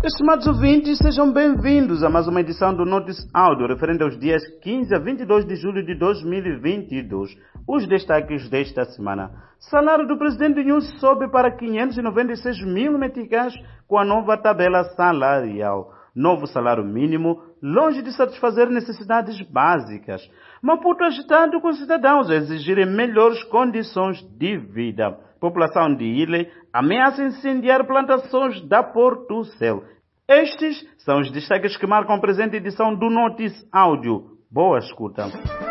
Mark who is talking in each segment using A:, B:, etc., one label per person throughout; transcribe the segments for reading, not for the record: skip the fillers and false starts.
A: Estimados ouvintes, sejam bem-vindos a mais uma edição do Notice Áudio, referente aos dias 15 a 22 de julho de 2022. Os destaques desta semana. Salário do presidente Nunes sobe para 596 mil meticais com a nova tabela salarial. Novo salário mínimo, longe de satisfazer necessidades básicas. Maputo agitado com cidadãos a exigirem melhores condições de vida. População de Ilha ameaça incendiar plantações da Portucel. Estes são os destaques que marcam a presente edição do Notice Áudio. Boa escuta.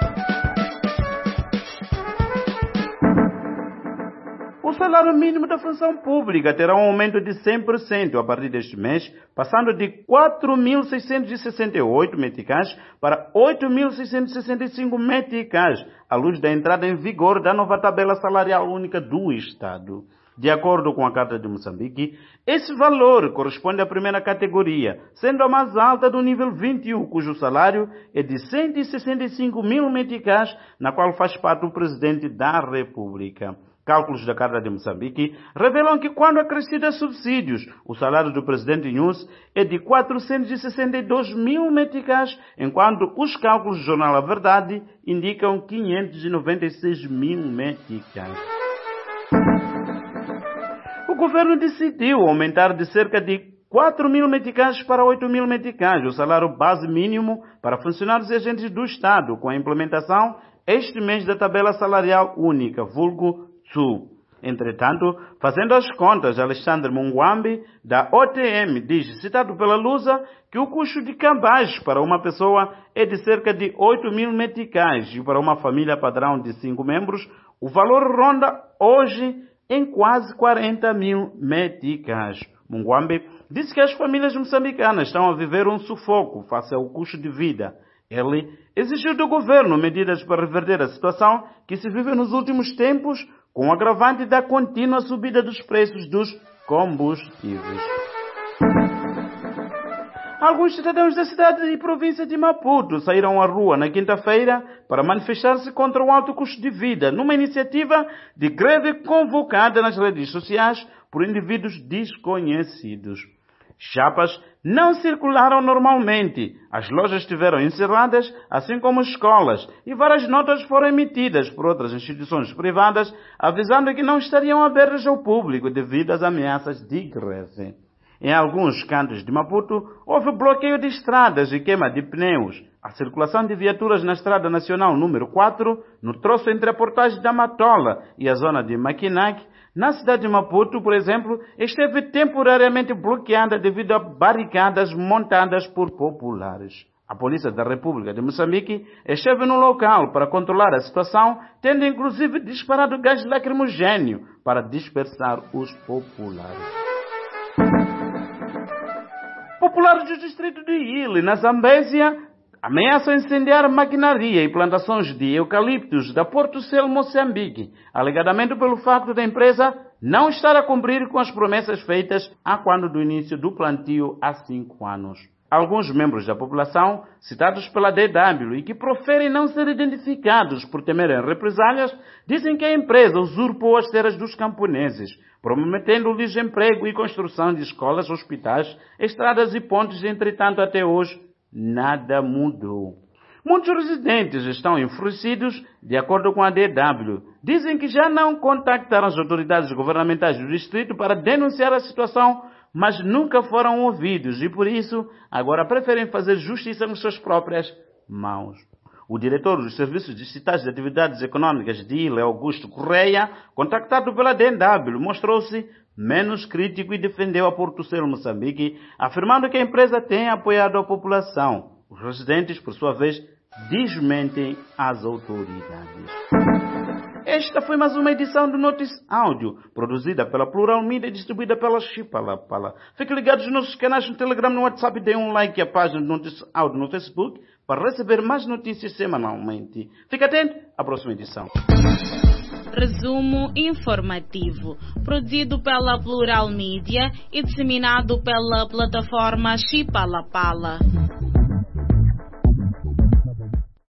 A: O salário mínimo da função pública terá um aumento de 100% a partir deste mês, passando de 4.668 meticais para 8.665 meticais, à luz da entrada em vigor da nova tabela salarial única do Estado. De acordo com a Carta de Moçambique, esse valor corresponde à primeira categoria, sendo a mais alta do nível 21, cujo salário é de 165 mil meticais, na qual faz parte o Presidente da República. Cálculos da Carta de Moçambique revelam que, quando acrescido a subsídios, o salário do presidente Nunes é de 462 mil meticais, enquanto os cálculos do jornal A Verdade indicam 596 mil meticais. O governo decidiu aumentar de cerca de 4 mil meticais para 8 mil meticais o salário base mínimo para funcionários e agentes do Estado, com a implementação este mês da tabela salarial única, vulgo TSU. Entretanto, fazendo as contas, Alexandre Munguambi, da OTM, diz, citado pela Lusa, que o custo de cabaz para uma pessoa é de cerca de 8 mil meticais e para uma família padrão de 5 membros, o valor ronda hoje em quase 40 mil meticais. Munguambi disse que as famílias moçambicanas estão a viver um sufoco face ao custo de vida. Ele exigiu do governo medidas para reverter a situação que se vive nos últimos tempos, com o agravante da contínua subida dos preços dos combustíveis. Alguns cidadãos da cidade e província de Maputo saíram à rua na quinta-feira para manifestar-se contra o alto custo de vida, numa iniciativa de greve convocada nas redes sociais por indivíduos desconhecidos. Chapas não circularam normalmente, as lojas estiveram encerradas, assim como escolas, e várias notas foram emitidas por outras instituições privadas, avisando que não estariam abertas ao público devido às ameaças de greve. Em alguns cantos de Maputo, houve bloqueio de estradas e queima de pneus. A circulação de viaturas na Estrada Nacional número 4, no troço entre a portagem da Matola e a zona de Maquinac, na cidade de Maputo, por exemplo, esteve temporariamente bloqueada devido a barricadas montadas por populares. A Polícia da República de Moçambique esteve no local para controlar a situação, tendo inclusive disparado gás lacrimogéneo para dispersar os populares. Populares do distrito de Ile, na Zambésia, ameaçam incendiar maquinaria e plantações de eucaliptos da Portucel, Moçambique, alegadamente pelo facto da empresa não estar a cumprir com as promessas feitas a quando do início do plantio há 5 anos. Alguns membros da população, citados pela DW e que proferem não ser identificados por temerem represálias, dizem que a empresa usurpou as terras dos camponeses, prometendo-lhes emprego e construção de escolas, hospitais, estradas e pontes. Entretanto, até hoje, nada mudou. Muitos residentes estão enfurecidos, de acordo com a DW. Dizem que já não contactaram as autoridades governamentais do distrito para denunciar a situação, mas nunca foram ouvidos e, por isso, agora preferem fazer justiça com suas próprias mãos. O diretor dos Serviços Distritais de Atividades Econômicas de Ilha, Augusto Correia, contactado pela DW, mostrou-se menos crítico e defendeu a Portucel, Moçambique, afirmando que a empresa tem apoiado a população. Os residentes, por sua vez, desmentem as autoridades. Esta foi mais uma edição do Notice Áudio, produzida pela Plural Mídia e distribuída pela Chipalapala. Fiquem ligados nos nossos canais no Telegram e no WhatsApp e deem um like à página do Notice Áudio no Facebook para receber mais notícias semanalmente. Fique atento à próxima edição.
B: Resumo informativo, produzido pela Plural Mídia e disseminado pela plataforma Chipalapala.